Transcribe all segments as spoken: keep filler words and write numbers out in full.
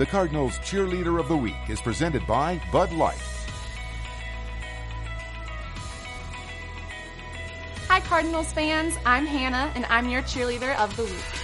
The Cardinals Cheerleader of the Week is presented by Bud Light. Hi Cardinals fans, I'm Hannah and I'm your cheerleader of the week.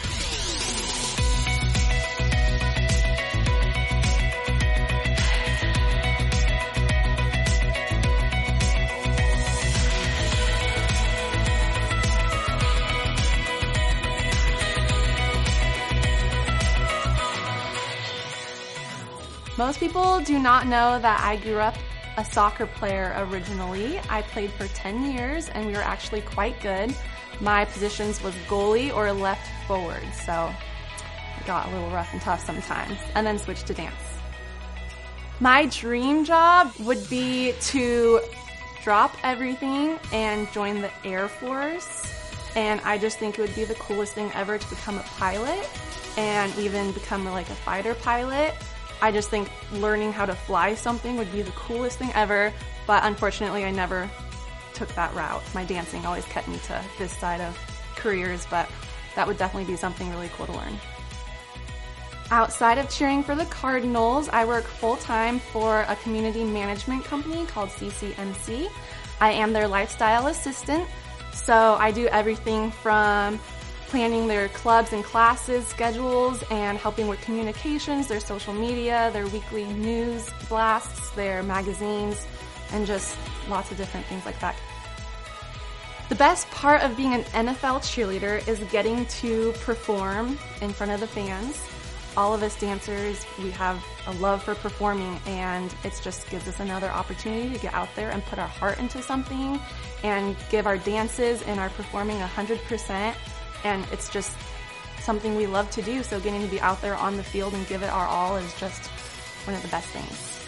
Most people do not know that I grew up a soccer player originally. I played for ten years and we were actually quite good. My positions was goalie or left forward, so it got a little rough and tough sometimes, and then switched to dance. My dream job would be to drop everything and join the Air Force, and I just think it would be the coolest thing ever to become a pilot and even become like a fighter pilot. I just think learning how to fly something would be the coolest thing ever, but unfortunately I never took that route. My dancing always kept me to this side of careers, but that would definitely be something really cool to learn. Outside of cheering for the Cardinals, I work full-time for a community management company called C C M C. I am their lifestyle assistant, so I do everything from planning their clubs and classes schedules and helping with communications, their social media, their weekly news blasts, their magazines, and just lots of different things like that. The best part of being an N F L cheerleader is getting to perform in front of the fans. All of us dancers, we have a love for performing, and it just gives us another opportunity to get out there and put our heart into something and give our dances and our performing one hundred percent. And it's just something we love to do, so getting to be out there on the field and give it our all is just one of the best things.